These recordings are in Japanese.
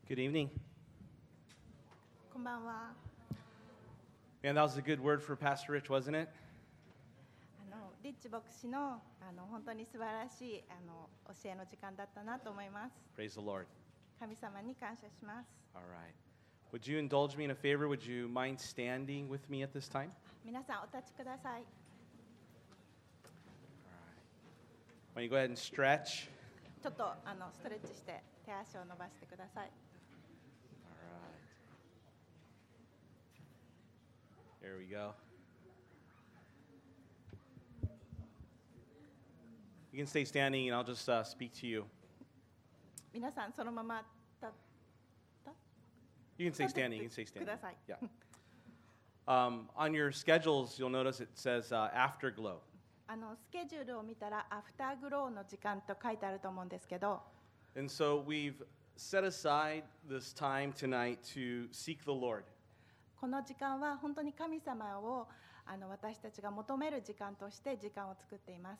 Good evening. こんばんは。 Man, that was a good word for Pastor Rich, wasn't it? リッチ牧師の本当に素晴らしい教えの時間だったなと思います。 Praise the Lord. 神様に感謝します。 All right. Would you indulge me in a favor? Would you mind standing with me at this time? 皆さんお立ちください。 Why don't you go ahead and stretch? ちょっとストレッチして手足を伸ばしてください。 All right. There we go. You can stay standing and I'll just speak to you. 皆さんそのまま立 You can stay 立って standing. You can stay く standing. ださい。 Yeah. On your schedules, you'll notice it says afterglow. スケジュールを見たらアフターグローの時間と書いてあると思うんですけど、 And so we've set aside this time tonight to seek the Lord. この時間は本当に神様を私たちが求める時間として時間を作っています。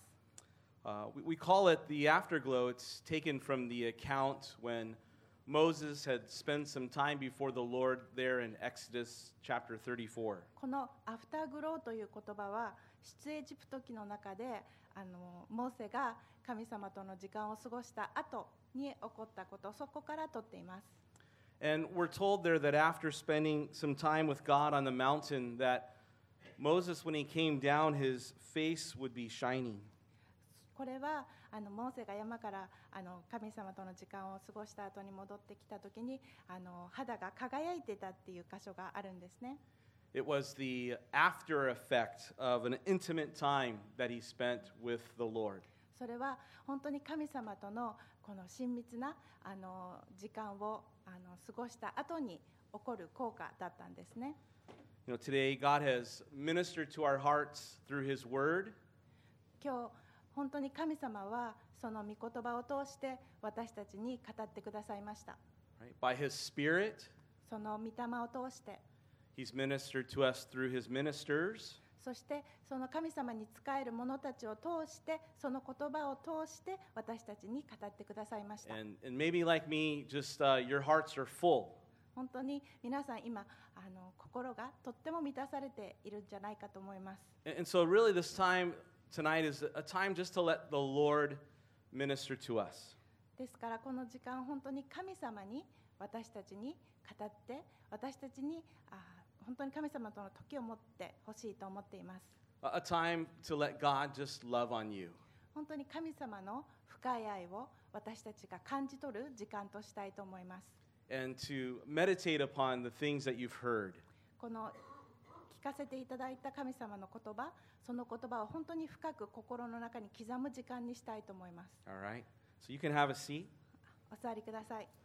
We call it the afterglow. It's taken from the account when Moses had spent some time before the Lord there in Exodus chapter 34. このアフターグローという言葉は出エジプト記の中でモーセが神様との時間を過ごした後に起こったこと、そこから取っています。 And we're told there that after spending some time with God on the mountain, that Moses, when he came down, his face would be shining. これはモーセが山から神様との時間を過ごした後に戻ってきた時に肌が輝いてたっていう箇所があるんですね。 It was the after effect of an intimate time that he spent with the Lord. それは本当に神様とのこの親密な時間を過ごした後に起こる効果だったんですね。 You know, today God has ministered to our hearts through his word. 今日本当に神様はその御言葉を通して私たちに語ってくださいました。 Right? By his spirit, その御霊を通して、 he's ministered to us through his ministers. そしてその神様に仕える者たちを通して、その言葉を通して私たちに語ってくださいました。 And maybe like me, just your hearts are full. 本当に皆さん今心がとっても満たされているんじゃないかと思います。 And so really this time tonight is a time just to let the Lord minister to us. ですからこの時間本当に神様に私たちに語って、私たちに本当に神様との時を持ってほしいと思っています。 A time to let God just love on you. 本当に神様の深い愛を私たちが感じ取る時間としたいと思います。 And to meditate upon the things that you've heard. この聞かせていただいた神様の言葉、その言葉を本当に深く心の中に刻む時間にしたいと思います。 All right? So you can have a seat. お座りください。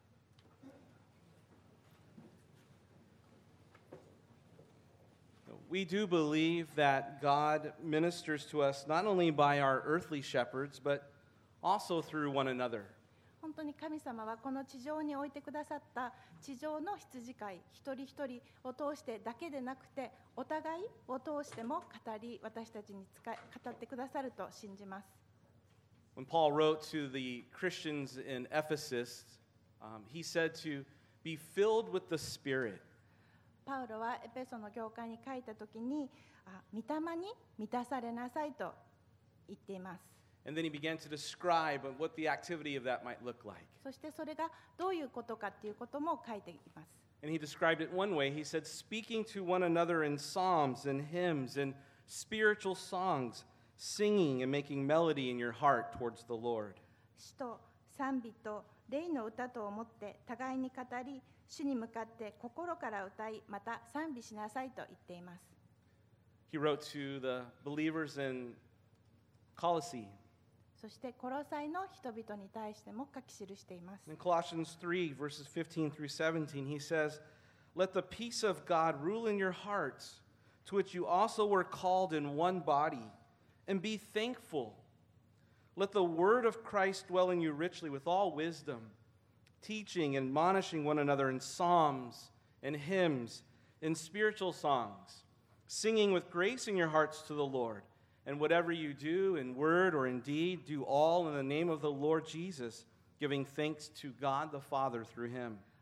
We do believe that God ministers to us not only by our earthly shepherds, but also through one another. 本当に神様はこの地上に置いてくださった地上の羊飼い一人一人を通してだけでなくて、お互いを通しても語り、私たちに語ってくださると信じます。 When Paul wrote to the Christians in Ephesus, he said to be filled with the Spirit. パウロはエペソの教会に書いたときに、御霊に満たされなさいと言っています。 And then he began to describe what the activity of that might look like. そしてそれがどういうことかっていうことも書いています。 And he described it one way. He said, speaking to one another in psalms and hymns and spiritual songs, singing and making melody in your heart towards the Lord. 詩と賛美と霊の歌と思って互いに語り、主に向かって心から歌い、また賛美しなさいと言っています。 He wrote to the believers in Colossae. そしてコロサイの人々に対しても書き記しています。 In Colossians 3, verses 15 through 17, he says, let the peace of God rule in your hearts, to which you also were called in one body, and be thankful. Let the word of Christ dwell in you richly with all wisdom, teaching and admonishing one another in psalms and hymns, in spiritual songs, singing with grace in your hearts to the Lord. And whatever you do in word or in deed, do all in the name of the Lord Jesus, giving thanks to God the Father through him.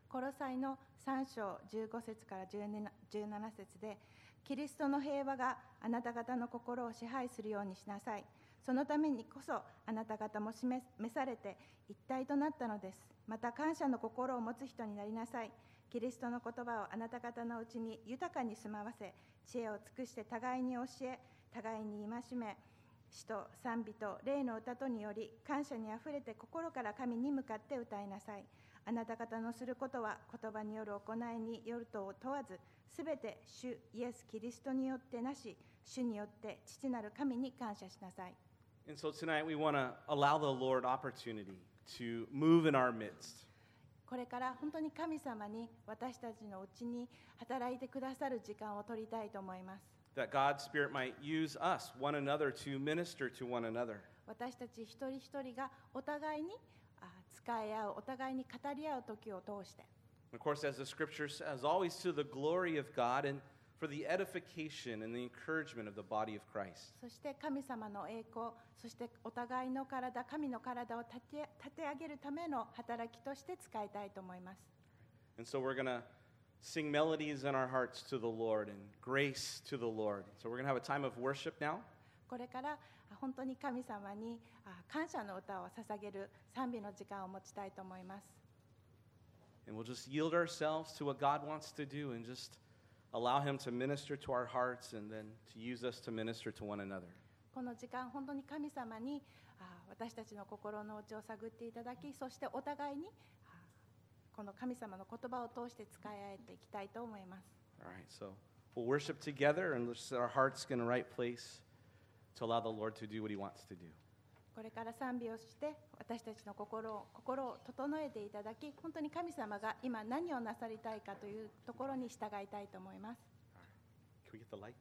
コロサイの3章15節から17節で、キリストの平和があなた方の心を支配するようにしなさい。そのためにこそあなた方も召されて一体となったのです。また感謝の心を持つ人になりなさい。キリストの言葉をあなた方のうちに豊かに住まわせ、知恵を尽くして互いに教え、互いに戒め、詩と賛美と霊の歌とにより感謝にあふれて心から神に向かって歌いなさい。あなた方のすることは言葉による行いによるとを問わず、すべて主イエス・キリストによってなし、主によって父なる神に感謝しなさい。 And so tonight we want to allow the Lord opportunity to move in our midst. これから本当に神様に私たちのうちに働いてくださる時間を取りたいと思います。 That God's Spirit might use us, one another, to minister to one another. 私たち一人一人がお互いに使い合う、お互いに語り合う時を通して。 Of course, as the Scripture says, always to the glory of God and for the edification and the encouragement of the body of Christ. そして神様の栄光、そしてお互いの体、神の体を立て上げるための働きとして使いたいと思います。 And so we're going to sing melodies in our hearts to the Lord and grace to the Lord. So we're going to have a time of worship now. これから本当に神様に感謝の歌を捧げる賛美の時間を持ちたいと思います。 And we'll just yield ourselves to what God wants to do and just allow Him to minister to our hearts and then to use us to minister to one another. この時間、本当に神様に私たちの心の内を探っていただき、そしてお互いにこの神様の言葉を通して使い合えていきたいと思います。 All right, so we'll worship together and let's set our hearts in the right place to allow the Lord to do what He wants to do. これから賛美をして私たちの心を整えていただき、本当に神様が今何をなさりたいかというところに従いたいと思います。 Can we get the lights?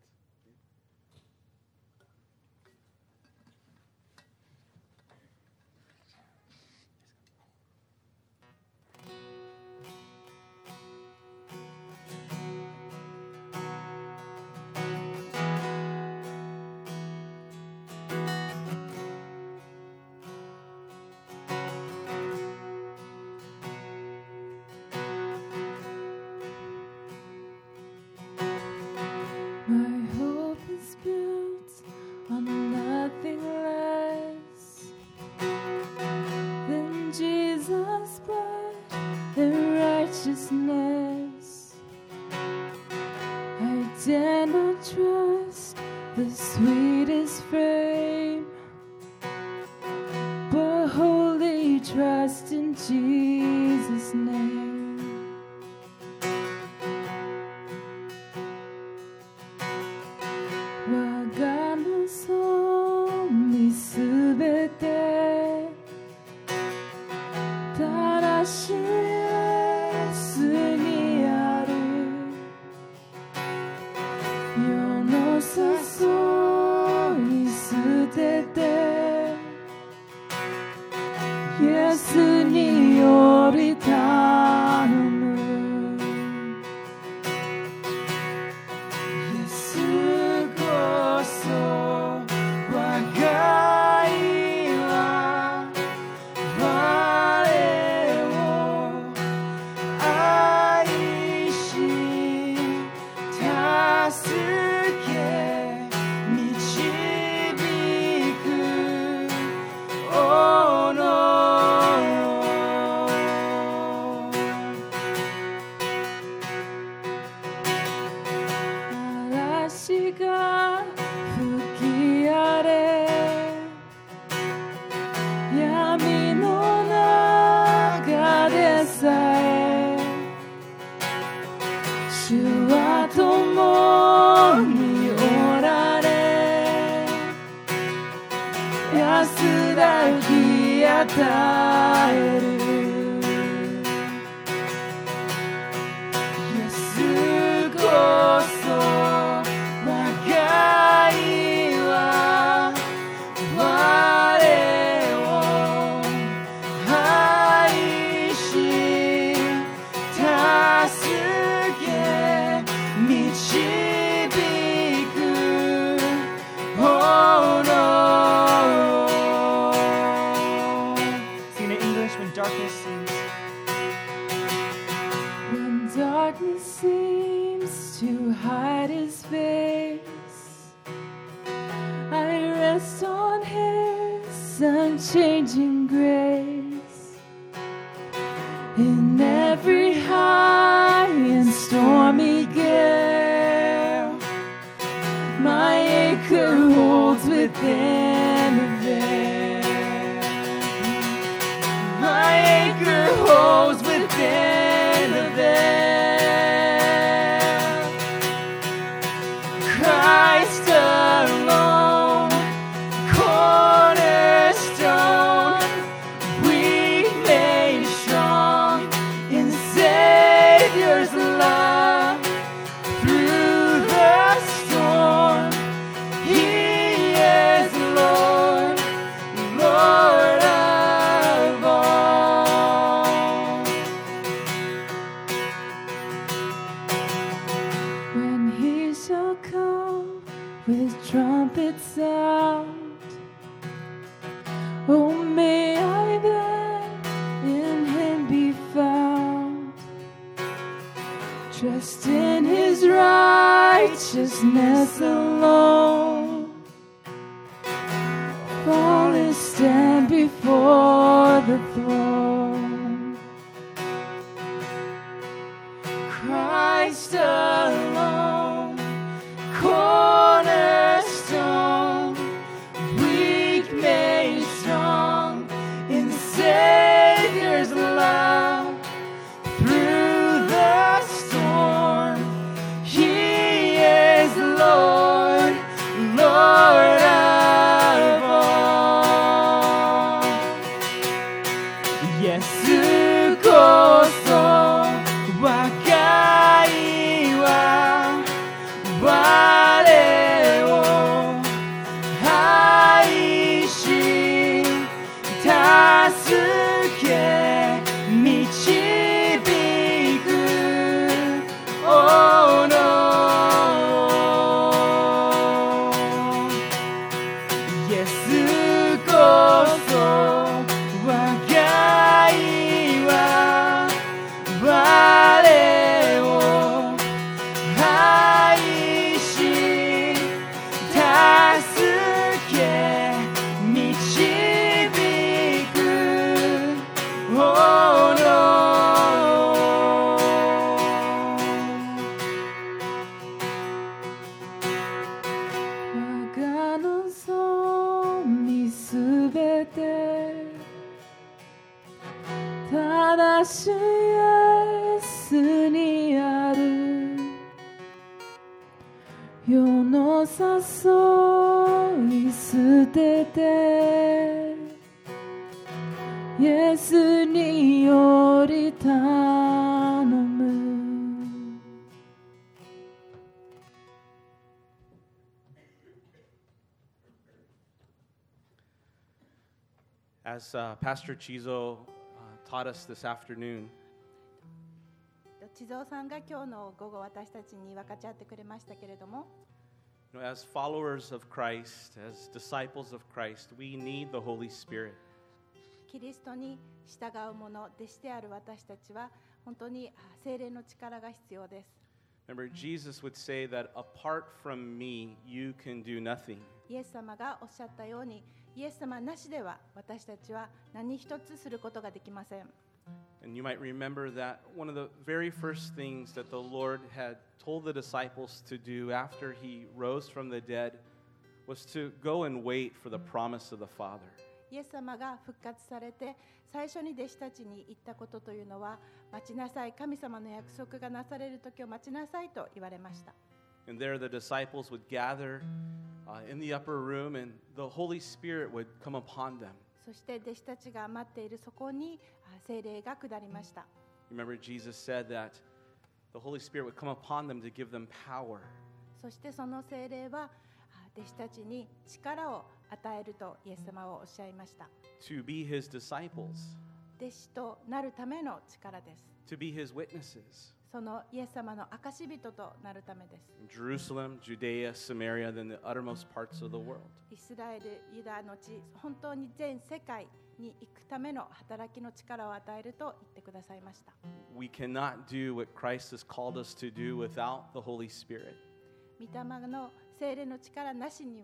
My hope is built on nothing less than Jesus' blood and righteousness. I dare not trust the sweetest frame, but wholly trust in Jesus' name. Yesuにより頼む。Yesuこそ我がいは我を愛し助け導く。Oh no。嵐が吹き荒れ闇の中でさえ主は共におられ安らぎ与える。Yesuこそ我がいは我を愛し助け導く。Oh no. Sing in English when darkness His unchanging grace. In every high and stormy gale, my anchor holds within the veil. My anchor holds within the veil. Christ alone, cornerstone, weak made strong in Savior's love. Through the storm, He is Lord, Lord of all. When He shall come with trumpets sound, oh, may I then in Him be found, dressed in His righteousness alone, flawless stand before the throne. Christ alone, cornerstone, weak made strong in Savior's love. Through the storm, He is Lord, Lord of all. Yesuこそ和解は我を愛し助け導く。Oh no, イエスこそ和解は我を愛し助け導く。Oh no, 我が望みすべてただ主イエスにある。世の誘い捨ててイエスにより頼む。 As Pastor Chizo taught us this afternoon, 地蔵さんが今日の午後私たちに分かち合ってくれましたけれども、 as followers of Christ, as disciples of Christ, we need the Holy Spirit. キリストに従う者、弟子である私たちは本当に聖霊の力が必要です。 Remember, Jesus would say that apart from me, you can do nothing. イエス様がおっしゃったように、イエス様なしでは私たちは何一つすることができません。 And you might remember that one of the very first things that the Lord had told the disciples to do after He rose from the dead was to go and wait for the promise of the Father. イエス様が復活されて最初に弟子たちに言ったことというのは、待ちなさい、神様の約束がなされる時を待ちなさいと言われました。 And there the disciples would gather in the upper room, and the Holy Spirit would come upon them. そして弟子たちが待っているそこに聖霊が下りました。 Remember, Jesus said that the Holy Spirit would come upon them to give them power. そしてその聖霊は弟子たちに力を与えるとイエス様はおっしゃいました。 To be His disciples, 弟子となるための力です。 to be His witnesses. そのイエス様の証人となるためです。 In Jerusalem, Judea, Samaria, then the uttermost parts of the world. イスラエル、ユダの地、本当に全世界に行くための働きの力を与えると言ってくださいました。 We cannot do what Christ has called us to do without the Holy Spirit. 御霊の聖霊の力なしには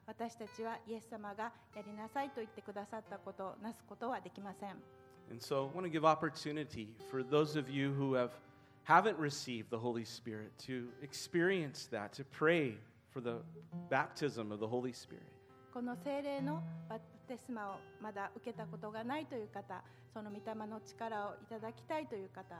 私たちはイエス様がやりなさいと言ってくださったことをなすことはできません。 And so I want to give opportunity for those of you who haven't received the Holy Spirit to experience that, to pray for the baptism of the Holy Spirit. この聖霊のバプテスマをまだ受けたことがないという方、その御霊の力をいただきたいという方、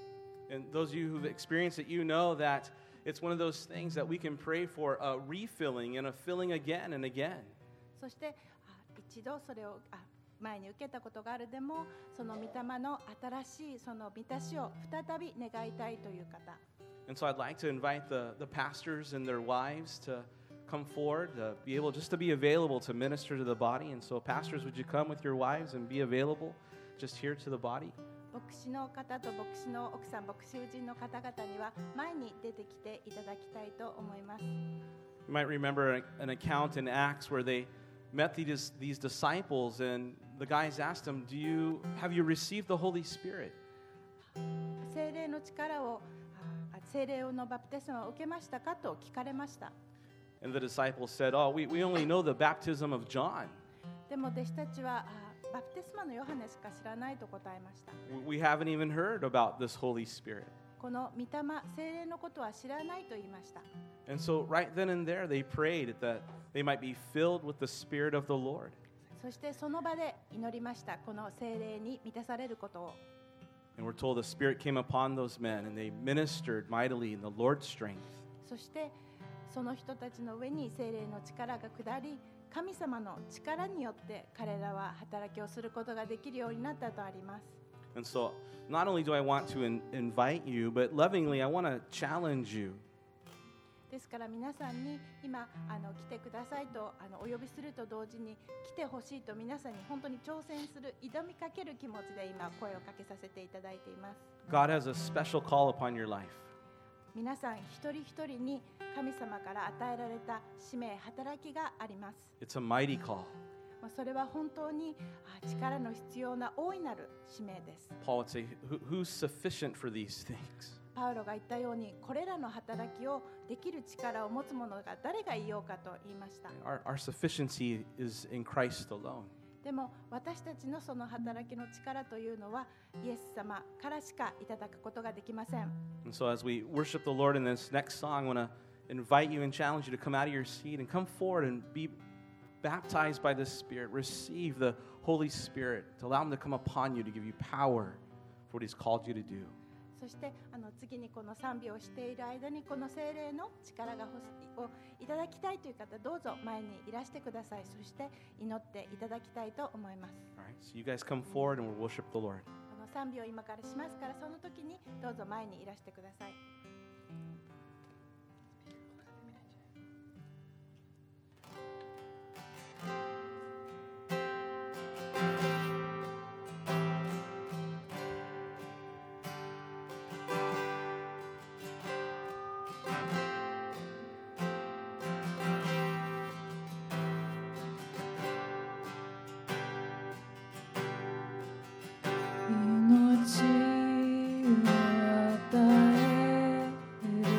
And those of you who've experienced it, you know that it's one of those things that we can pray for a refilling and a filling again and again. そして一度それを前に受けたことがあるでも、その御霊の新しいその満たしを再び願いたいという方、 And so I'd like to invite the pastors and their wives to come forward, to be able just to be available to minister to the body. And so pastors, would you come with your wives and be available just here to the body? 牧師の方と牧師の奥さん、牧師夫人の方々には前に出てきていただきたいと思います。 You might remember an account in Acts where they met these disciples, and the guys asked them, have you received the Holy Spirit? 聖霊の力を、聖霊のバプテスマを受けましたかと聞かれました。 And the disciples said, oh, we only know the baptism of John. でも弟子たちはバプテスマのヨハネしか知らないと答えました。 We haven't even heard about this Holy Spirit. この御霊、聖霊のことは知らないと言いました。 And so right then and there, they prayed that they might be filled with the Spirit of the Lord. そしてその場で祈りました。この聖霊に満たされることを。 And we're told the Spirit came upon those men, and they ministered mightily in the Lord's strength. そしてその人たちの上に聖霊の力が下り、神様の力によって彼らは働きをすることができるようになったとあります。 And so not only do I want to invite you, but lovingly I want to challenge you. ですから皆さんに今来てくださいとお呼びすると同時に来てほしいと皆さんに本当に挑戦する、挑みかける気持ちで今声をかけさせていただいています。 God has a special call upon your life. 皆さん一人一人に神様から与えられた使命、働きがあります。 It's a mighty call. それは本当に力の必要な大いなる使命です。 Paul would say, who's sufficient for these things? パウロが言ったように、これらの働きをできる力を持つ者が誰がいようかと言いました。 Our sufficiency is in Christ alone. でも私たちのその働きの力というのはイエス様からしかいただくことができません。 And so as we worship the Lord in this next song, I want to invite you and challenge you to come out of your seat and come forward and be baptized by the Spirit. Receive the Holy Spirit to allow Him to come upon you to give you power for what He's called you to do. そして次にこの賛美をしている間にこの聖霊の力がをいただきたいという方、どうぞ前にいらしてください。そして祈っていただきたいと思います。 All right, so you guys come forward and we'll worship the Lord. この賛美を今からしますから、その時にどうぞ前にいらしてください。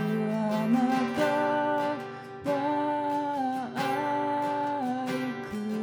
命を与えるあなたは愛く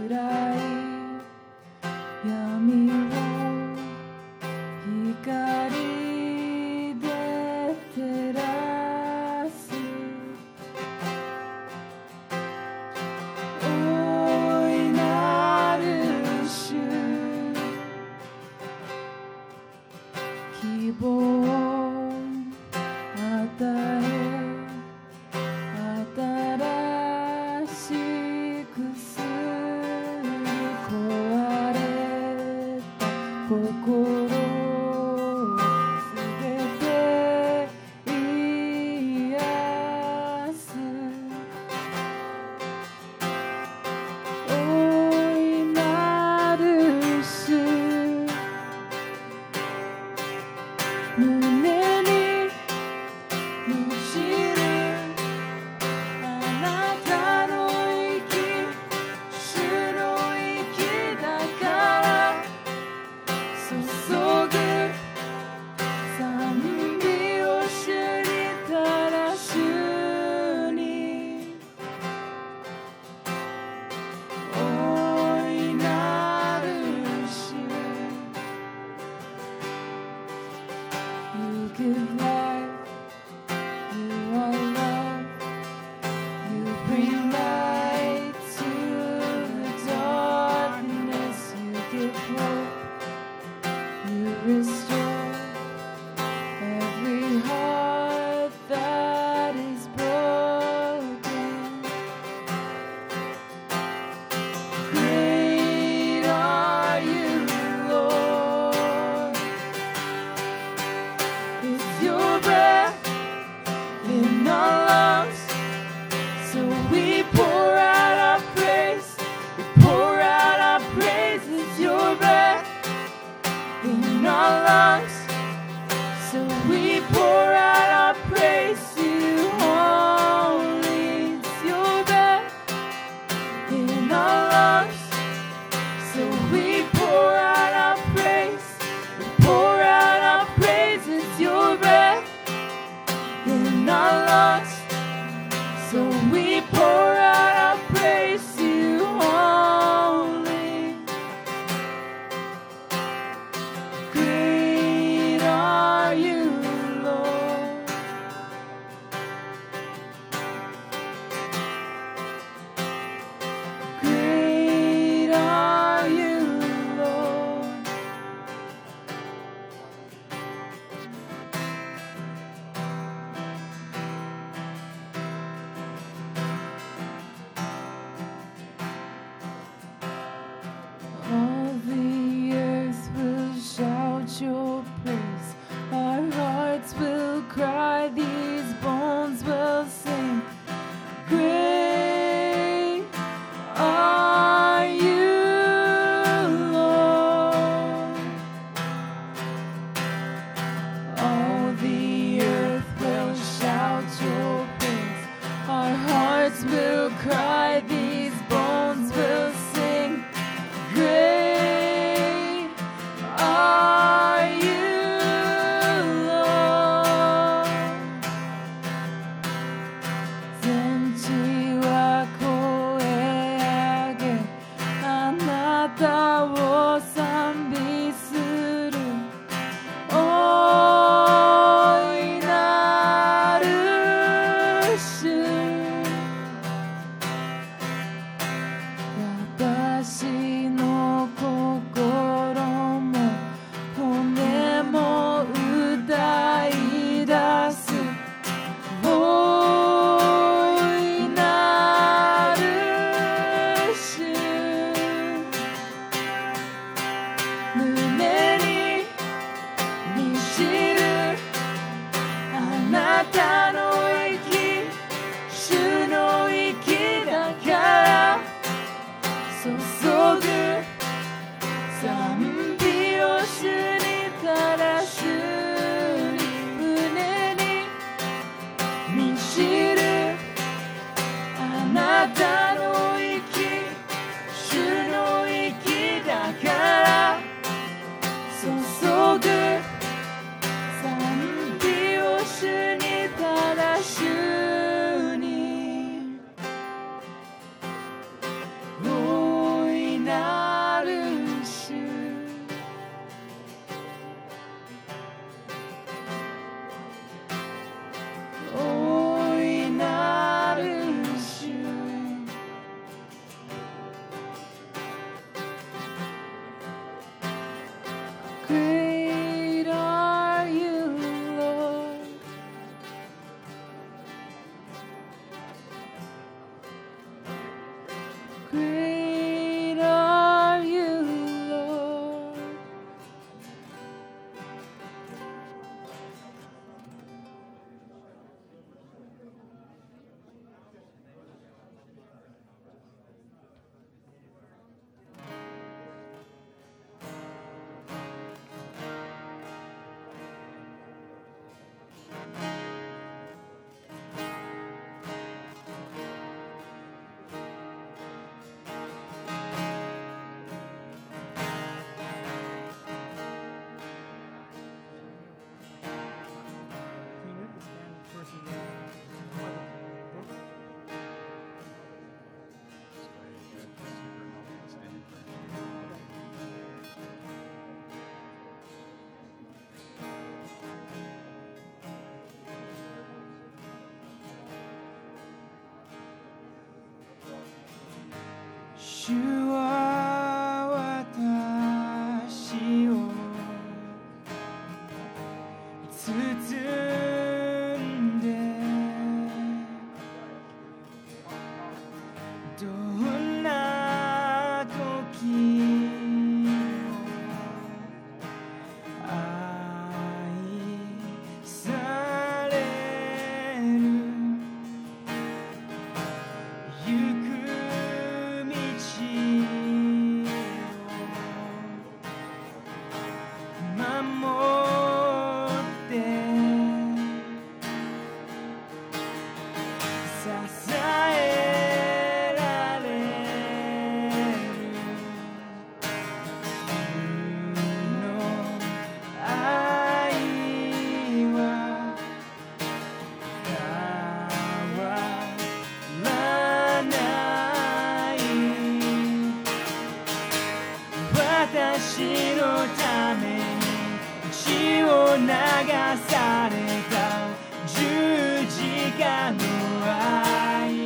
私のために血を流された十字架の愛、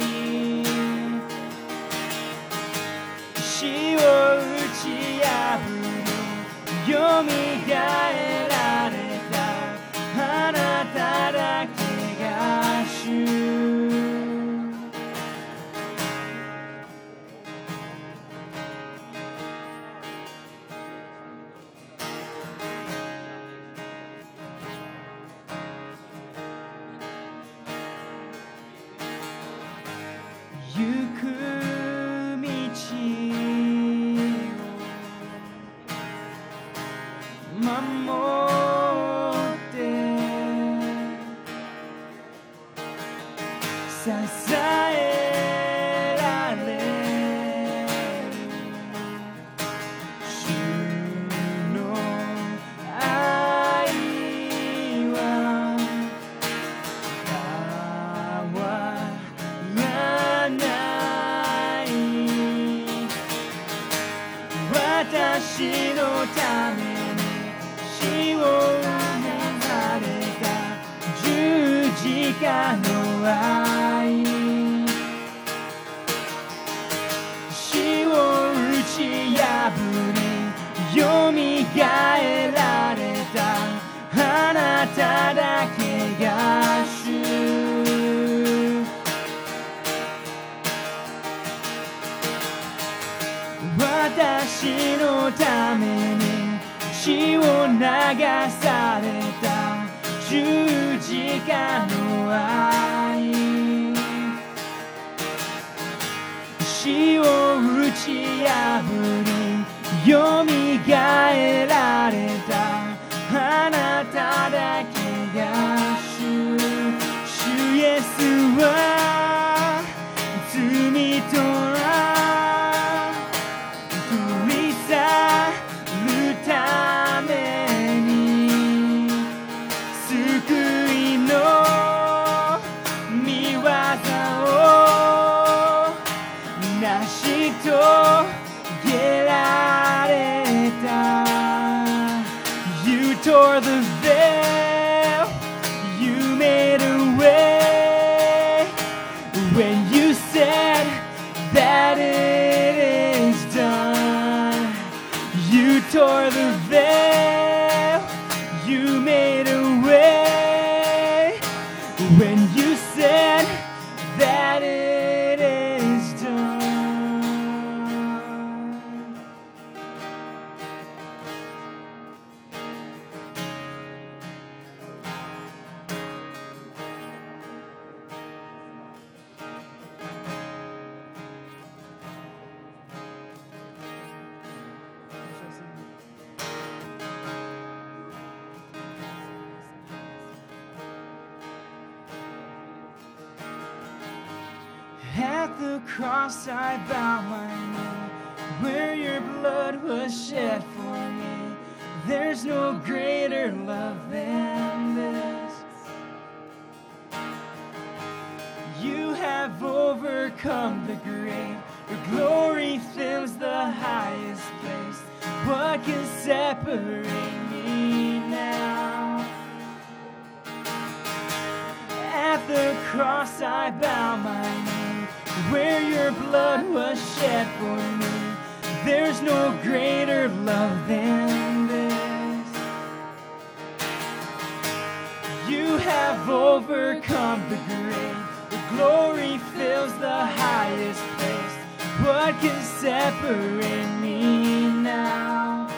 死を打ち破りよみがえられたあなただけが主。行く道を守って支えられる主の愛は変わらない私のために死を流された十字架の愛、死を打ち破りよみがえられたあなただけが主。私のために血を流された十字架の愛、死を打ち破りよみがえられたあなただけが主。主イエスは罪とために救いの御業を成し遂げられた。 You tore the veil, you made a way when you said that it is done. You tore the veil, you made a way when you said that it is done. At the cross I bow my knee, where your blood was shed for me. There's no greater love than this. You have overcome the grave, your glory fills the highest place. What can separate me now? At the cross I bow my knee, where your blood was shed for me. There's no greater love than this. You have overcome the grave, the glory fills the highest place. What can separate me now?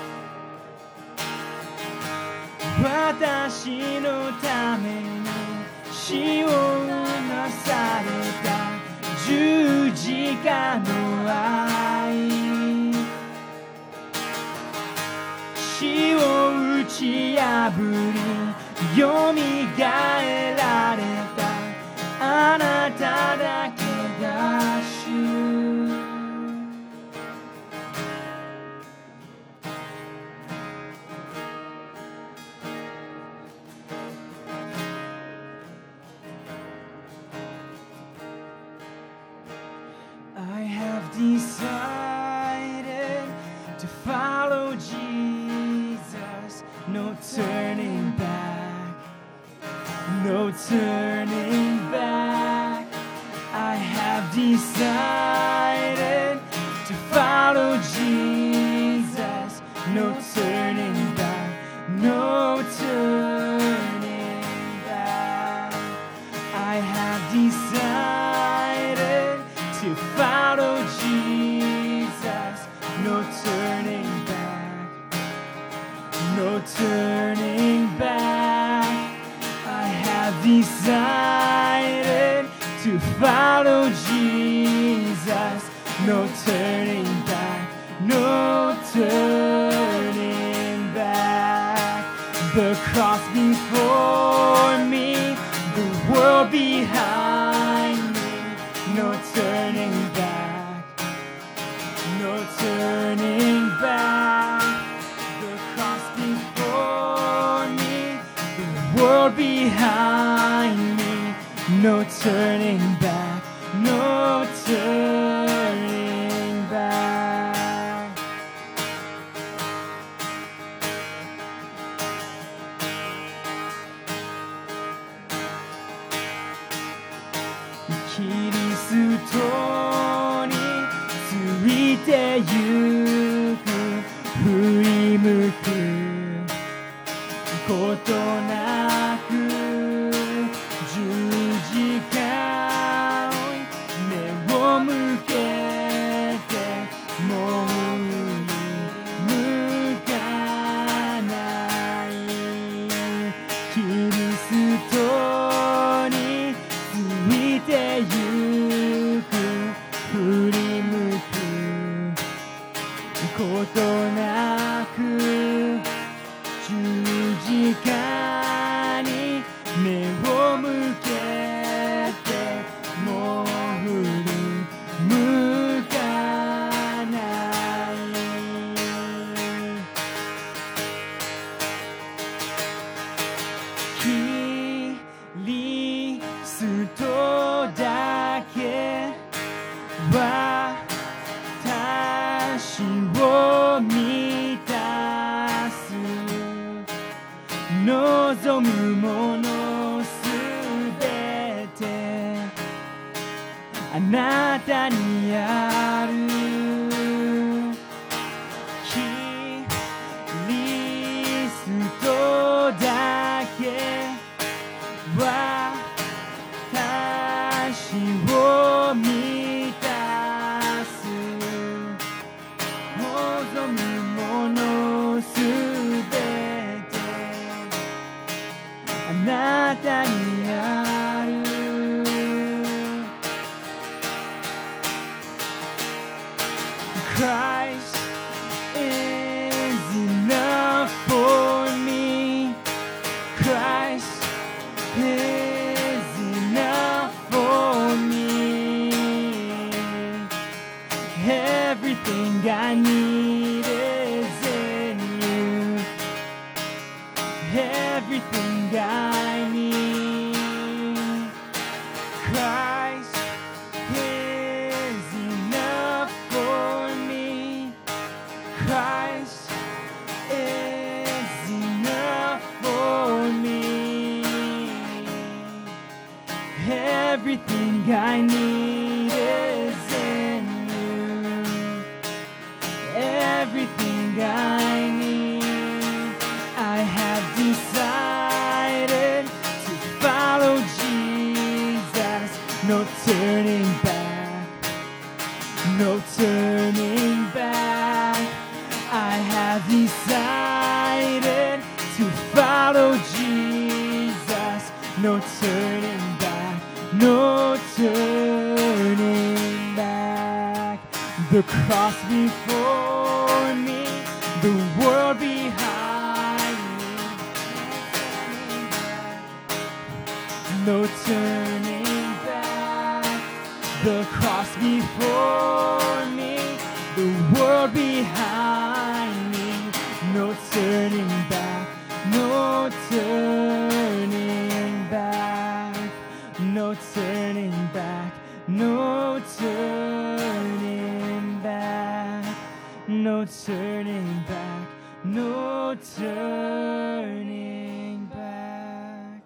私のために死をなされた十字架の愛、死を打ち破りよみがえられたあなただけが主。I have decided to follow Jesus, no turning back, no turning back. I have decided to follow Jesus, no turning back, no turning back. I have decided to follow Jesus, no turning back, no turning back. I have decided to follow Jesus, no turning back, no turning back. The cross before me, the world behind me, no turning back, no turning back. The cross before me, the world behind me, no turning back, no turning back.キリストについてゆく、振り向くことなく、十字架に目を向けて、もう向かない。キリストについてゆく、振り向くことなく、十字架に目を向けて、もう振り向かない。キリストだけは私を満たす、望むものすべてあなたにある。キリストだけは私を満たす、望むものすべてあなたにある。Christ is enough for me. Christ is enough for me. Everything I need is in you. Everything I need. Christ is enough for me. Christ is enough for me. Everything I need is in you. Everything I need. I have decided to follow Jesus. No turning back, no turning back. I have decided to follow Jesus. No turning back, no turning back. The cross before me, the world behind me. No turning back. The cross before me, the world behind me. No turning back, no turning back, no turning back, no turning back, no turning turning back, no turning back.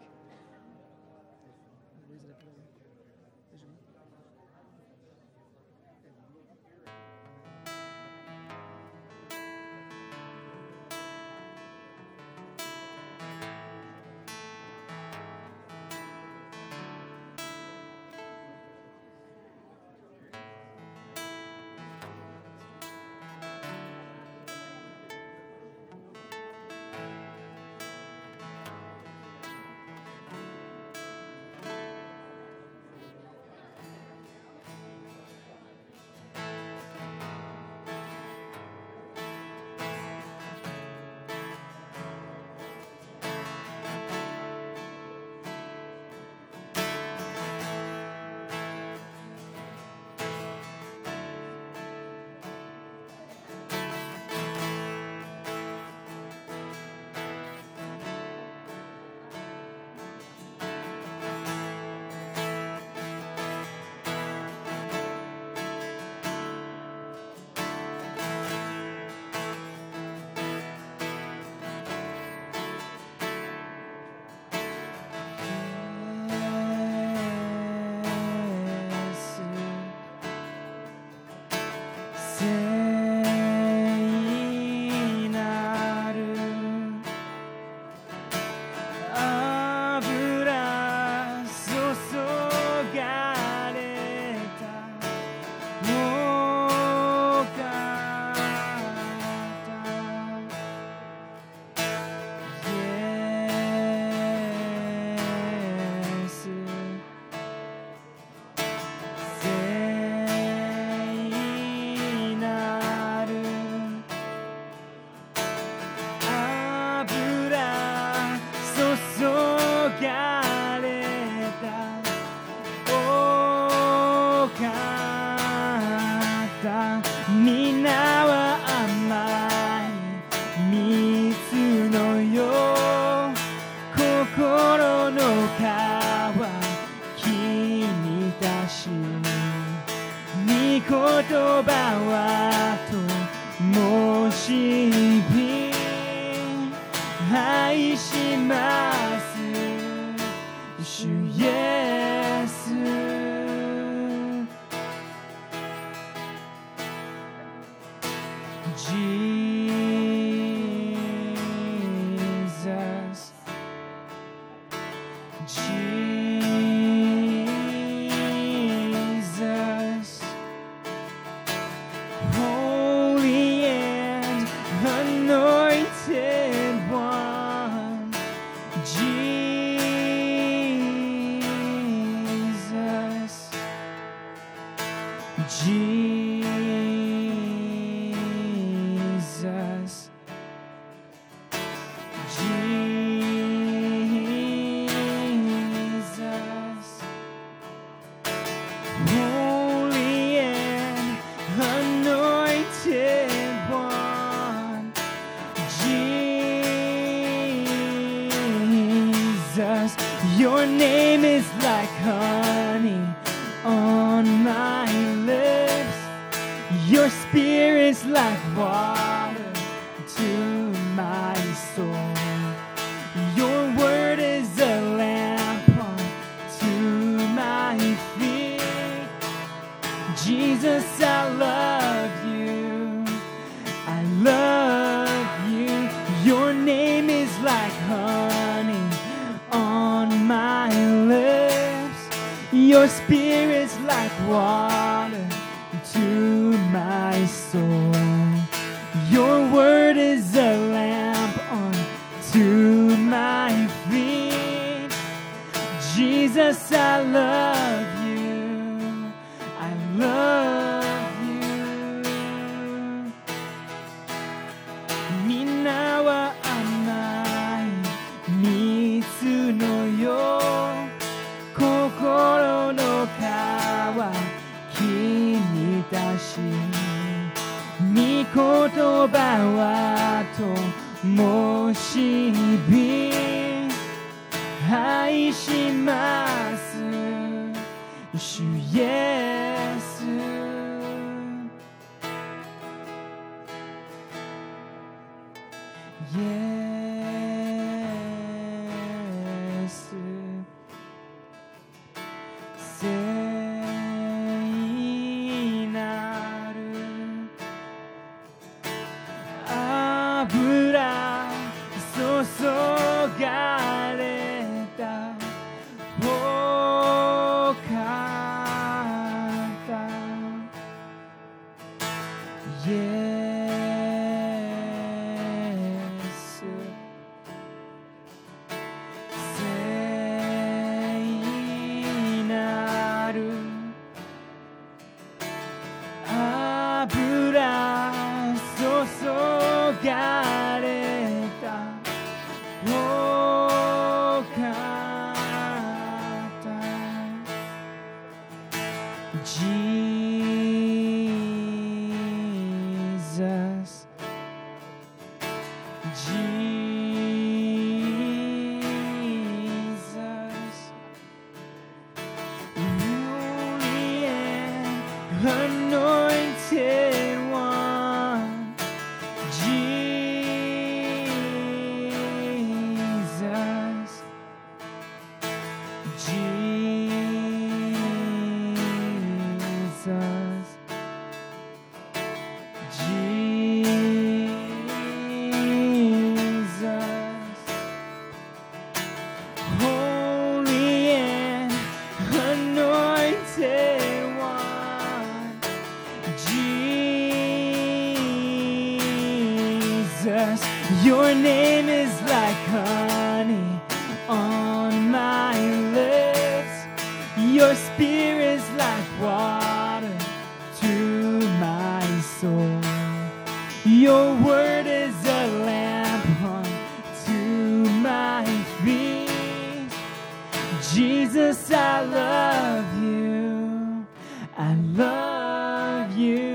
Your name is like honey on my lips. Your spirit's like water to my soul. Your word is a lamp unto my feet. Jesus, I love you. I love you. Your name is like honey on my lips. Your spirit's like water to my soul. Your word is a lamp unto my feet. Jesus, I love you. I love you. 皆は甘い蜜のよう。心の渇きに達し、御言葉は灯火、愛します主イエス。 イエス聖なる油注がれたお方イエス聖なる油注がれたお方 Jesus Jesus Holy and anointed one Jesus Jesus Jesus Holy and anointed one Jesus Your name is like honey on my lips Your spirit's like water to my soul Your word is a lamp unto my feet Jesus, I love you I love you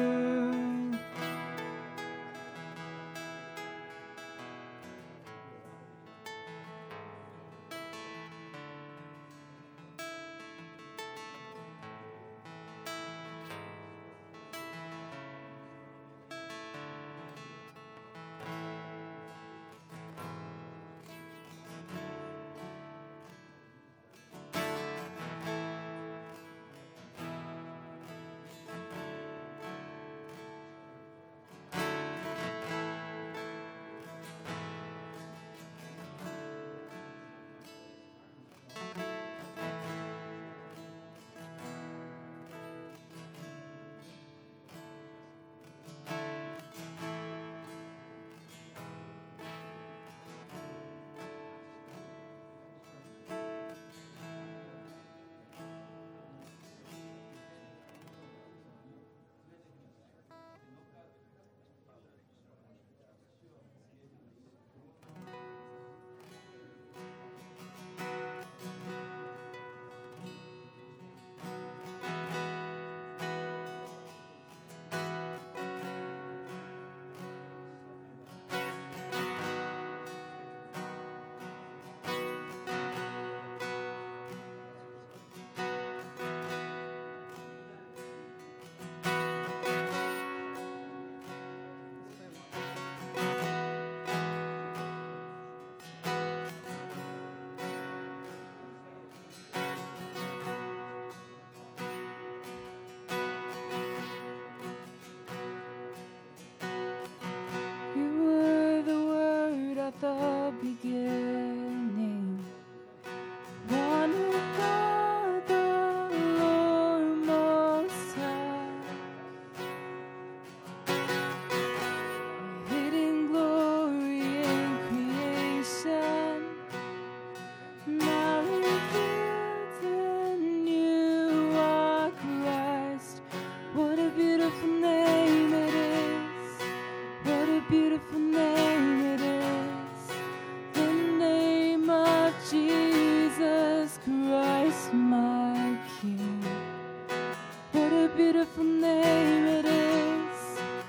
beautiful name it is.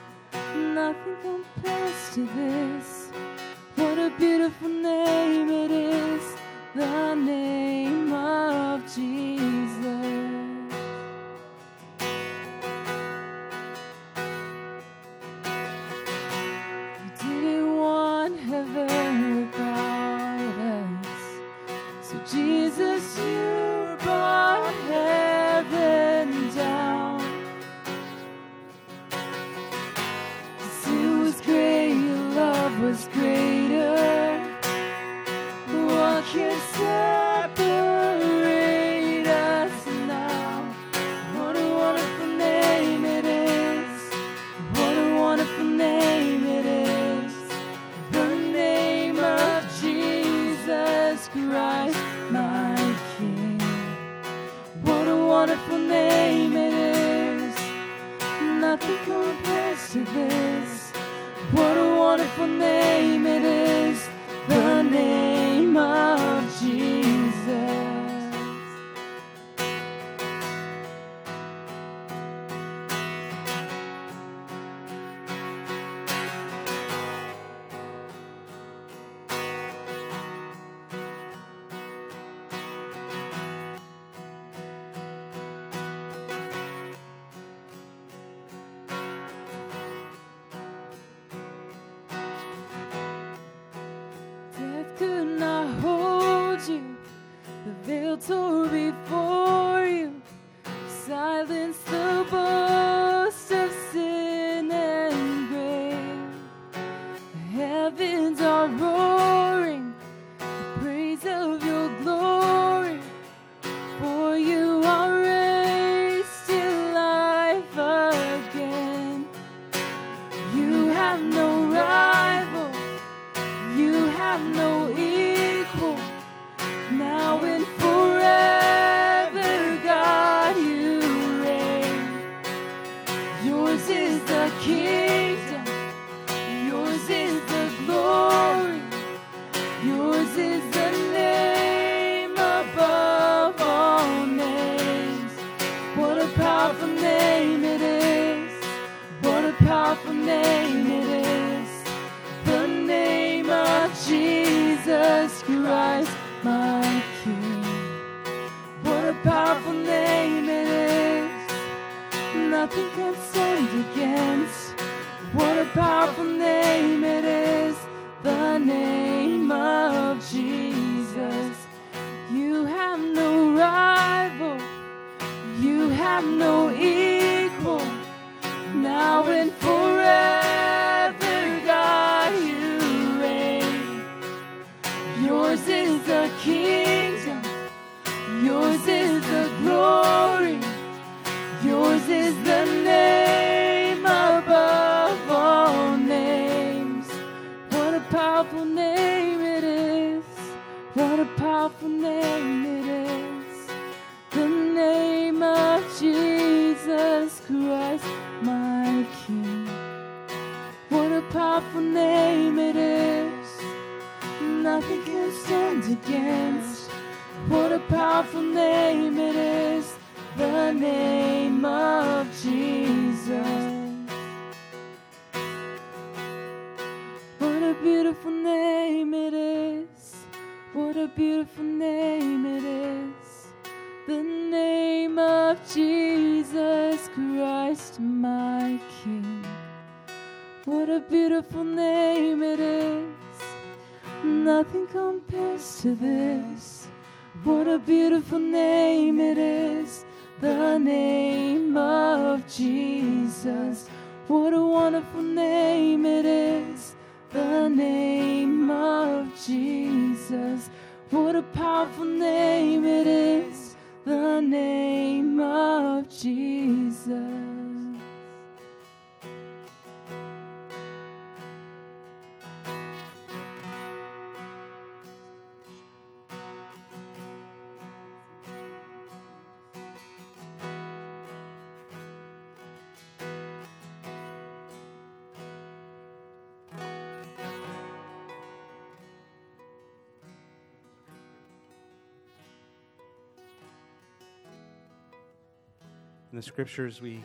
Nothing compares to this. What a beautiful name it is. The name of Jesus. You didn't want beautiful name it is, the name of Jesus. Death could not hold you, the veil tore before you, silence the boast of sin and grave. The heavens are roaring, the praise of your glory, for you are raised to life again. You have no rival, you have no equal, now and forever, God, you reign. Yours is the kingdom, yours is the glory, yours is the name above all names. What a powerful name it is, what a powerful name it is, the name of Jesus Christ, my King. What a powerful name it is, nothing can stand against. What a powerful name it is, the name of Jesus. You have no rival, you have no equal, now and forever, God, you reign. Yours is the kingdom, yours is the glory, yours is the name above all names. What a powerful name it is, what a powerful name it is, the name of Jesus Christ, my King. What a powerful name it is, nothing can stand against. What a powerful name it is, the name of Jesus. What a beautiful name it is, what a beautiful name it is, the name of Jesus Christ, my King. What a beautiful name it is, nothing compares to this. What a beautiful name it is, the name of Jesus. What a wonderful name it is, the name of Jesus. What a powerful name it is, the name of Jesus. In the scriptures, we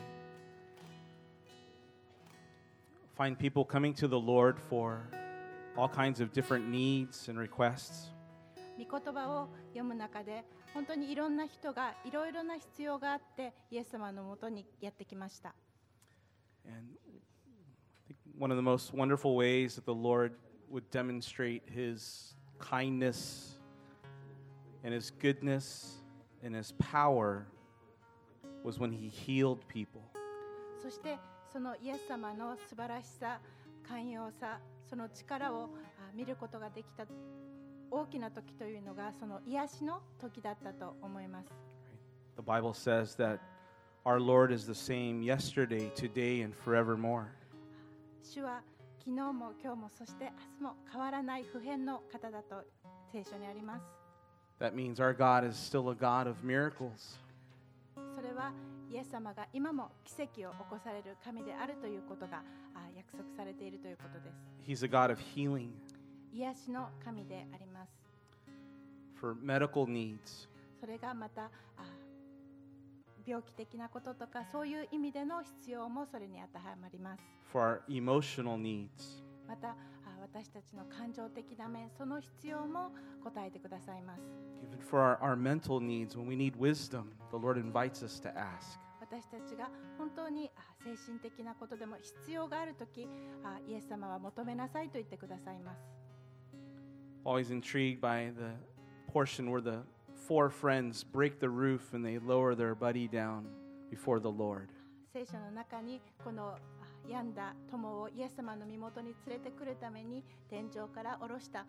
find people coming to the Lord for all kinds of different needs and requests. 御言葉を読む中で本当にいろんな人がいろいろな必要があってイエス様のもとにやってきました。 And I think one of the most wonderful ways that the Lord would demonstrate His kindness and His goodness and His power was when He healed people. そしてそのイエス様の素晴らしさ、寛容さ、その力を見ることができた大きな時というのがその癒しの時だったと思います。 The Bible says that our Lord is the same yesterday, today, and forevermore. 主は昨日も今日もそして明日も変わらない不変の方だと聖書にあります。 That means our God is still a God of miracles. それはイエス様が今も奇跡を起こされる神であるということが約束されているということです。 He's a God of healing 癒しの神であります。 for medical needs, それがまた病気的なこととかそういう意味での必要もそれに当てはまります。 for our emotional needs, また私たちの感情的な面、その必要も答えてくださいます。 even for our mental needs. When we need wisdom, the Lord invites us to ask. 私たちが本当に精神的なことでも必要があるとき、イエス様は求めなさいと言ってくださいます。 Always intrigued by the portion where the four friends break the roof and they lower their buddy down before the Lord. 聖書の中にこの病んだ友をイエス様の身元に連れてくるために天井から下ろした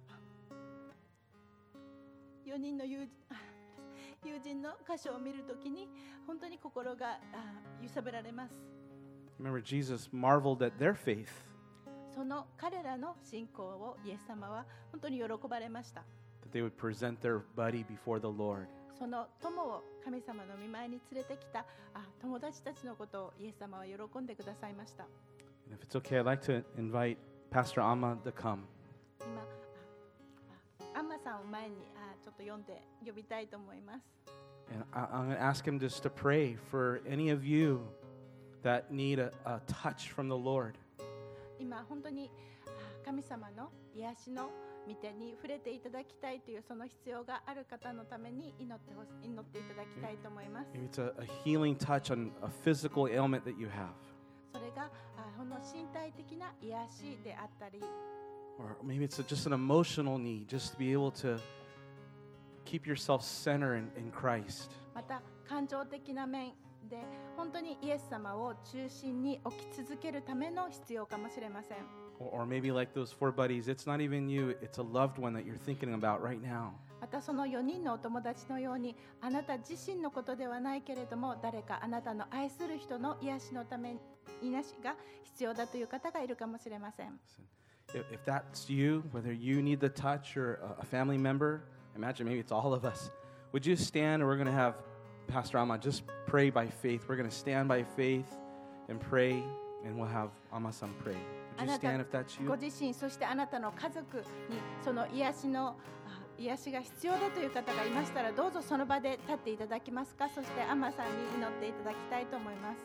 4人の友人の箇所を見るときに本当に心が揺さぶられます。 Remember, Jesus marveled at their faith. その彼らの信仰をイエス様は本当に喜ばれました。 That they would present their buddy before the Lord. その友を神様の御前に連れてきた友達たちのことをイエス様は喜んでくださいました。 And if it's okay, I'd like to invite Pastor Amma to come. 今アンマさんを前にちょっと呼びたいと思います。 And I'm going to ask him just to pray for any of you that need a touch from the Lord. 今本当に神様の癒しの御手に触れていただきたいというその必要がある方のために祈っていただきたいと思います。 Maybe it's a healing touch on a physical ailment that you have. それがこの身体的な癒しであったり、 Or maybe it's just an emotional need, just to be able to keep yourself centered in Christ. また感情的な面で本当にイエス様を中心に置き続けるための必要かもしれません。 Or maybe like those four buddies, it's not even you, it's a loved one that you're thinking about right now. またその4人のお友達のようにあなた自身のことではないけれども誰かあなたの愛する人の癒しのため癒しが必要だという方がいるかもしれません。 If that's you, whether you need the touch or a family member, imagine maybe it's all of us. Would you stand, and we're going to have Pastor Amma just pray by faith. We're going to stand by faith and pray, and we'll have Amma-san pray. Would you stand if that's ご you? 自身そしてあなたの家族にその癒しが必要だという方がいましたらどうぞその場で立っていただけますか。そしてアンマさんに祈っていただきたいと思います。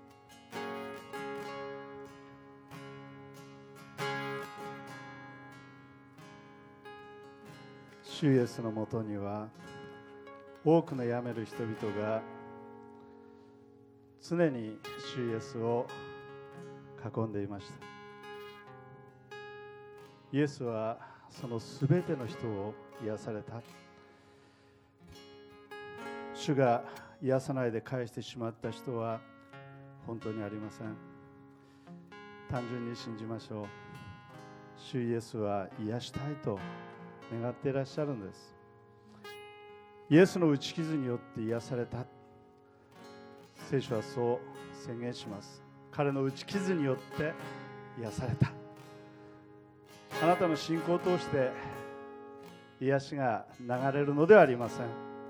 主イエスのもとには多くの病める人々が常に主イエスを囲んでいました。イエスはそのすべての人を癒された。主が癒さないで返してしまった人は本当にありません。単純に信じましょう。主イエスは癒したいと願っていらっしゃるんです。イエスの打ち傷によって癒された。聖書はそう宣言します。彼の打ち傷によって癒された。あなたの信仰を通して癒しが流れるのではありません。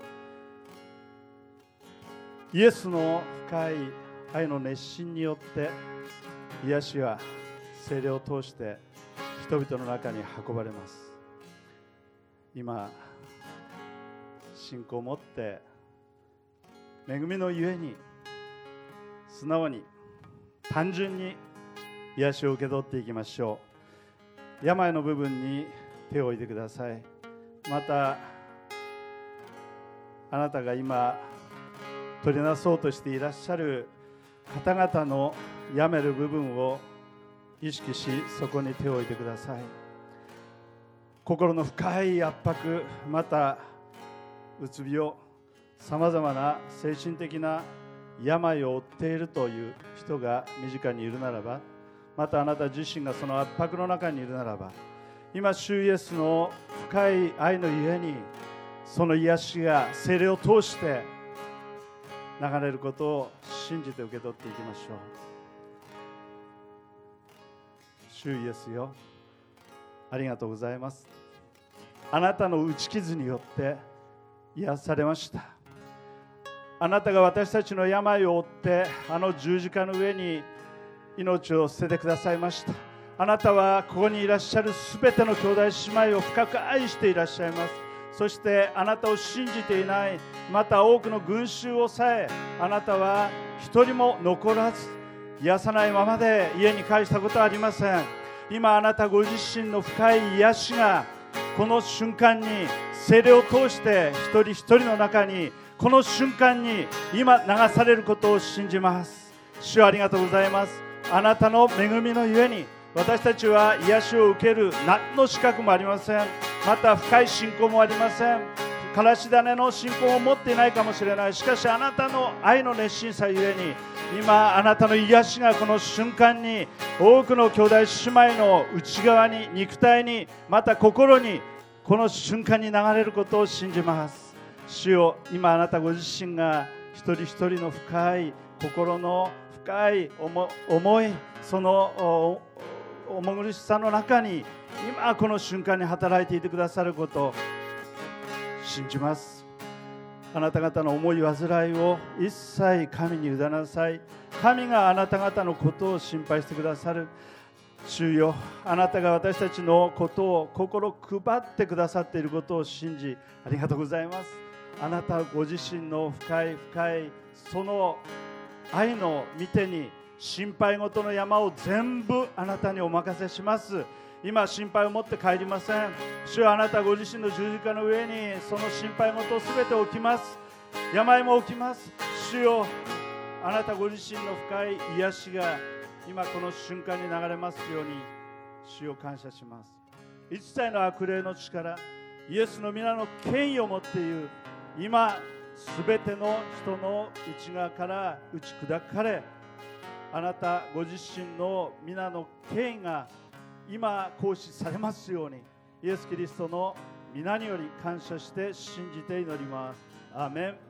イエスの深い愛の熱心によって癒しは聖霊を通して人々の中に運ばれます。今信仰を持って恵みのゆえに素直に単純に癒しを受け取っていきましょう。病の部分に手を置いてください。またあなたが今取りなそうとしていらっしゃる方々の病める部分を意識し、そこに手を置いてください。心の深い圧迫、またうつ病、さまざまな精神的な病を負っているという人が身近にいるならば、またあなた自身がその圧迫の中にいるならば、今主イエスの深い愛のゆえにその癒しが聖霊を通して流れることを信じて受け取っていきましょう。主イエスよ、ありがとうございます。あなたの打ち傷によって癒されました。あなたが私たちの病を負ってあの十字架の上に命を捨ててくださいました。あなたはここにいらっしゃるすべての兄弟姉妹を深く愛していらっしゃいます。そしてあなたを信じていない、また多くの群衆をさえあなたは一人も残らず癒さないままで家に帰したことはありません。今あなたご自身の深い癒しがこの瞬間に聖霊を通して一人一人の中にこの瞬間に今流されることを信じます。主ありがとうございます。あなたの恵みのゆえに私たちは癒しを受ける何の資格もありません。また深い信仰もありません。からし種の信仰を持っていないかもしれない。しかしあなたの愛の熱心さゆえに今あなたの癒しがこの瞬間に多くの兄弟姉妹の内側に、肉体に、また心にこの瞬間に流れることを信じます。主よ、今あなたご自身が一人一人の深い心の深い思い、その重苦しさの中に今この瞬間に働いていてくださることを信じます。あなた方の思い煩いを一切神に委ねなさい。神があなた方のことを心配してくださる。主よ、あなたが私たちのことを心配ってくださっていることを信じありがとうございます。あなたご自身の深い深いその愛の御手に心配事の山を全部あなたにお任せします。今心配を持って帰りません。主はあなたご自身の十字架の上にその心配事をすべて置きます。病も起きます。主よ、あなたご自身の深い癒しが今この瞬間に流れますように主を感謝します。一切の悪霊の力、イエスの皆の権威を持っている今すべての人の内側から打ち砕かれ、あなたご自身の皆の権威が今行使されますようにイエス・キリストの皆により感謝して信じて祈ります。アーメン。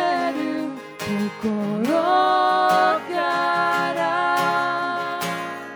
心から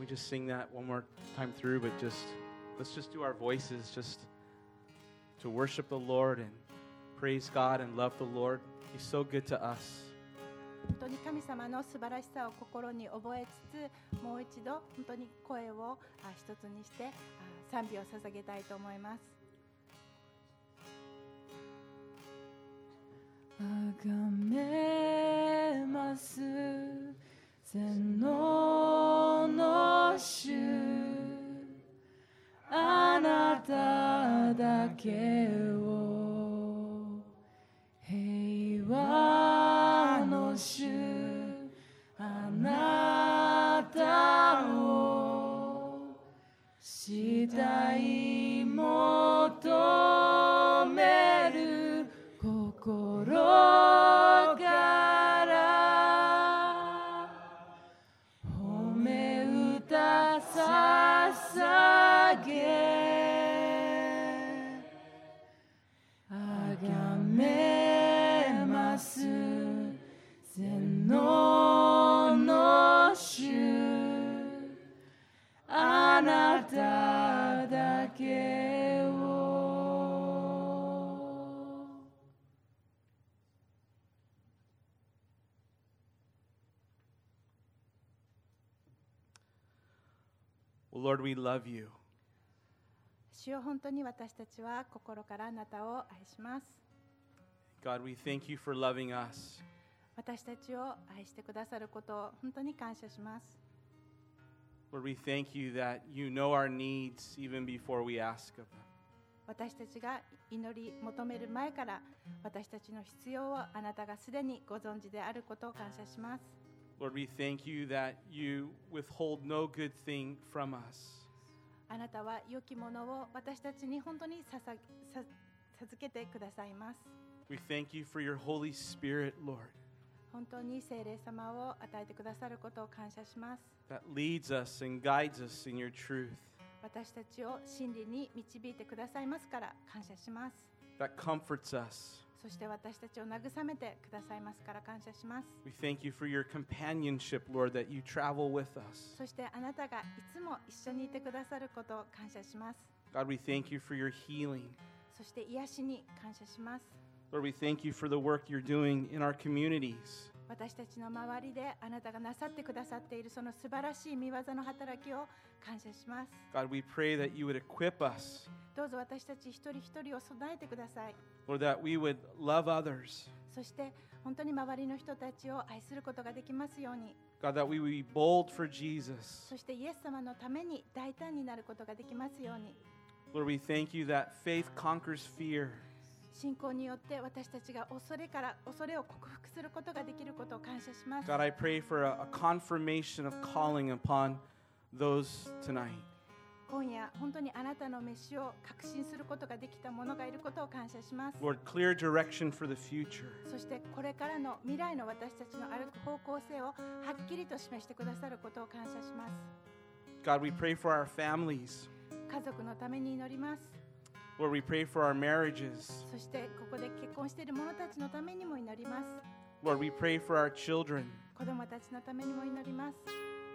we just sing that one more time through, but let's just do our voices just to worship the Lord and praise God and love the Lord. He's so good to us. 本当に神様の素晴らしさを心に覚えつつ、もう一度本当に声を一つにして賛美を捧げたいと思います。 あがめます全能の主、あなただけを平和の主、あなたを慕い求める心から褒め歌捧げあがめます全能の主、あなただけを。 Well, Lord, we love you. 主よ、本当に私たちは心からあなたを愛します。 God, we thank you for loving us. 私たちを愛してくださることを本当に感謝します。 Lord, we thank you that you know our needs even before we ask of them. 私たちが祈り求める前から私たちの必要をあなたがすでにご存知であることを感謝します。 Lord, we thank you that you withhold no good thing from us. あなたは良きものを私たちに本当に授けてくださいます。 We thank you for your Holy Spirit, Lord, 本当に聖霊様を与えてくださることを感謝します。 that leads us and guides us in your truth, 私たちを真理に導いてくださいますから感謝します。 that comforts us. そして私たちを慰めてくださいますから感謝します。 We thank you for your companionship, Lord, that you travel with us. そしてあなたがいつも一緒にいてくださることを感謝します。 God, we thank you for your healing. そして癒しに感謝します。 Lord, we thank you for the work you're doing in our communities. 私たちの周りであなたがなさってくださっているその素晴らしい御業の働きを感謝します。 God, we pray that you would equip us, どうぞ私たち一人一人を備えてください。 Lord, that we would love others. そして本当に周りの人たちを愛することができますように。 God, that we would be bold for Jesus. そしてイエス様のために大胆になることができますように。 Lord, we thank you that faith conquers fear. 信仰によって私たちが恐れを克服することができることを感謝します。 God, I pray for a confirmation of calling upon those tonight. 今夜本当にあなたの召しを確信することができた者がいることを感謝します。 Lord, clear direction for the future. そしてこれからの未来の私たちの歩く方向性をはっきりと示してくださることを感謝します。 God, we pray for our families. 家族のために祈ります。 Lord, we pray for our marriages. そしてここで結婚している者たちのためにも祈ります。 Lord, we pray for our children. 子供たちのためにも祈ります。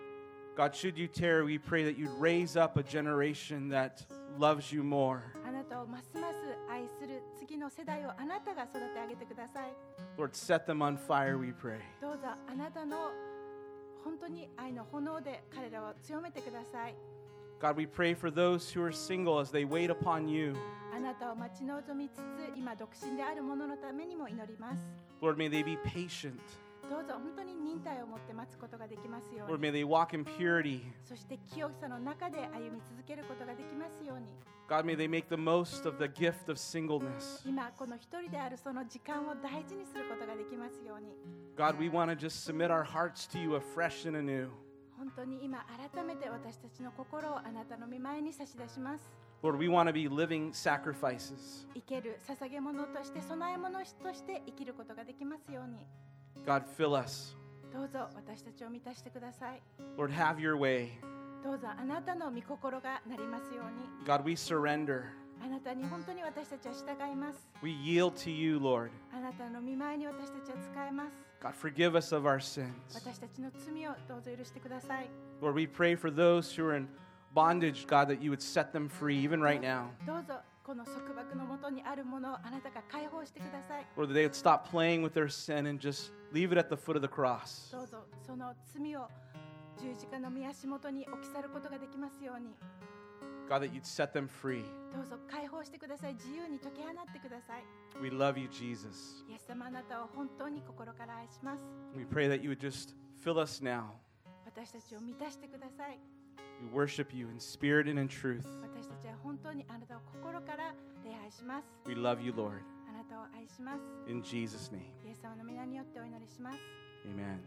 God, should you tarry, we pray that you'd raise up a generation that loves you more. あなたをますます愛する次の世代をあなたが育て上げてください。 Lord, set them on fire, we pray. どうぞあなたの本当に愛の炎で彼らを強めてください。 God, we pray for those who are single as they wait upon you. あなたを待ち望みつつ今独身である者のためにも祈ります。 Lord, may they be patient. どうぞ本当に忍耐を持って待つことができますよう Lord, に。 may they walk in purity. そして清さの中で歩み続けることができますように。 God, may they make the most of the gift of singleness. 今この一人であるその時間を大事にすることができますように。 God, we want to just submit our hearts to you afresh and anew. 本当に今改めて私たちの心をあなたの御前に差し出します。 Lord, we want to be living sacrifices. 生ける捧げ物として供え物として生きることができますように。 God, fill us. どうぞ私たちを満たしてください。 Lord, have your way. どうぞあなたの御心がなりますように。 God, we surrender. あなたに本当に私たちは従います。 We yield to you, Lord. あなたの御前に私たちは使えます。 God, forgive us of our sins. 私たちの罪をどうぞ許してください。 Lord, we pray for those who are in bondage, God, that you would set them free even right now. どうぞこの束縛のもとにあるものをあなたが解放してください。 Lord, that they would stop playing with their sin and just leave it at the foot of the cross. どうぞその罪を十字架の御足元に置き去ることができますように。 God, that you'd set them free. どうぞ解放してください。自由に解き放ってください。 We love you, Jesus. イエス様、あなたを本当に心から愛します。 We pray that you would just fill us now. 私たちを満たしてください。 We worship you in spirit and in truth. 私たちは本当にあなたを心から礼拝します。 We love you, Lord. あなたを愛します。 In Jesus' name. イエス様の皆によってお祈りします。 Amen.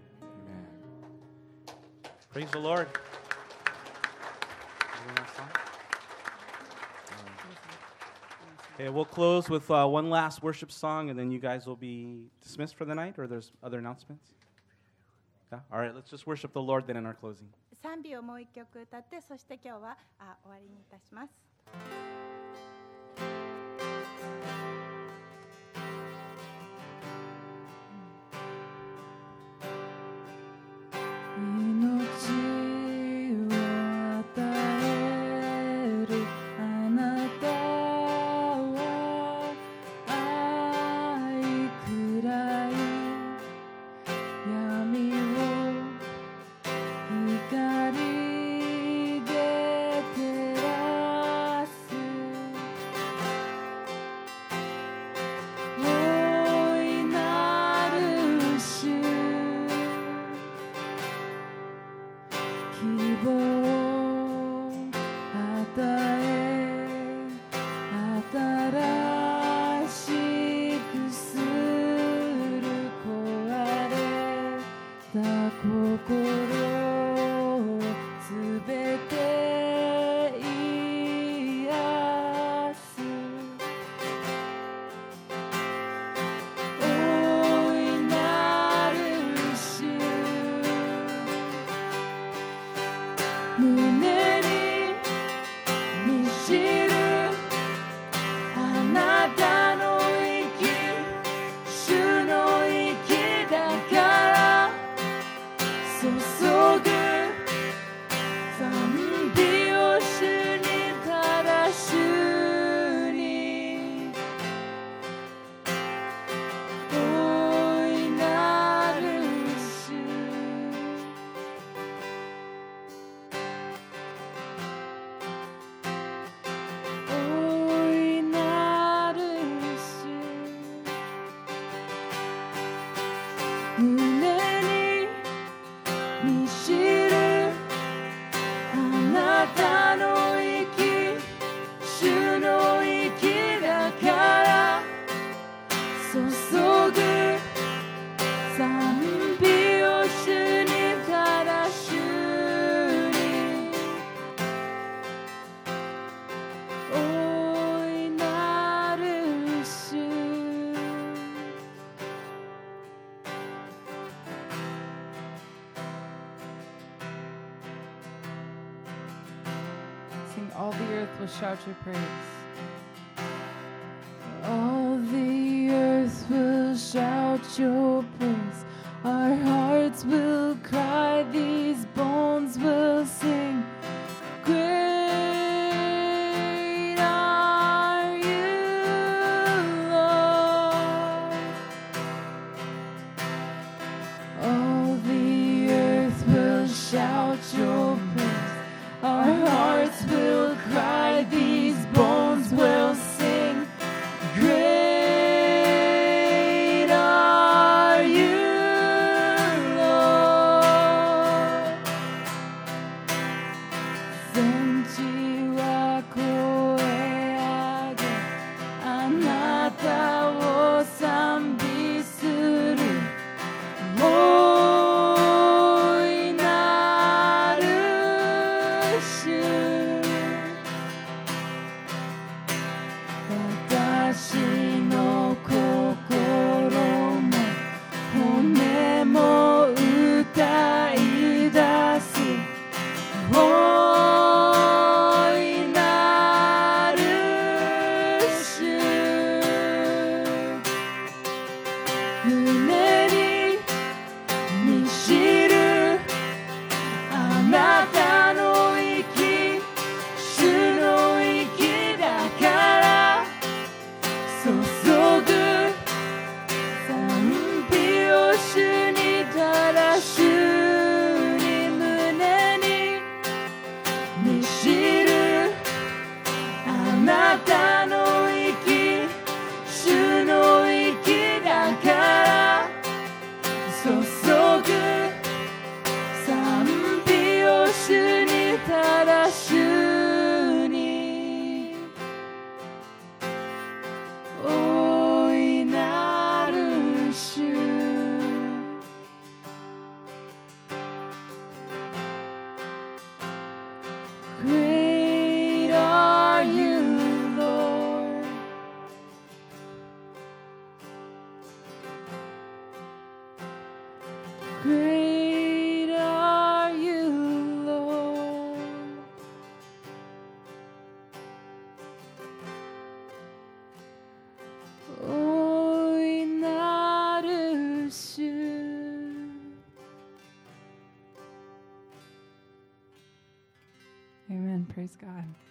Amen. Praise the Lord. Okay, we'll close with one last worship song, and then you guys will be dismissed for the night, or there's other announcements? Yeah? All right, let's just worship the Lord then in our closing. 賛美をもう一曲歌って、そして今日は終わりにいたします。 All the earth will shout your praise. All the earth will shout your praise. Our hearts will cry, these bones will sing. Great are you, Lord. All the earth will shout your praise. Our hearts will cry, these bones will sing. Great are you, Lord. 胸に満ちるあなたの息、主の息だから注ぐ賛美を主にただ主に胸に満ちるあなたの息、主の息だから注ぐ賛美を主にただ主に大いなる主。Great are you, Lord. Great are you, Lord.大いなる主。Amen. Praise God.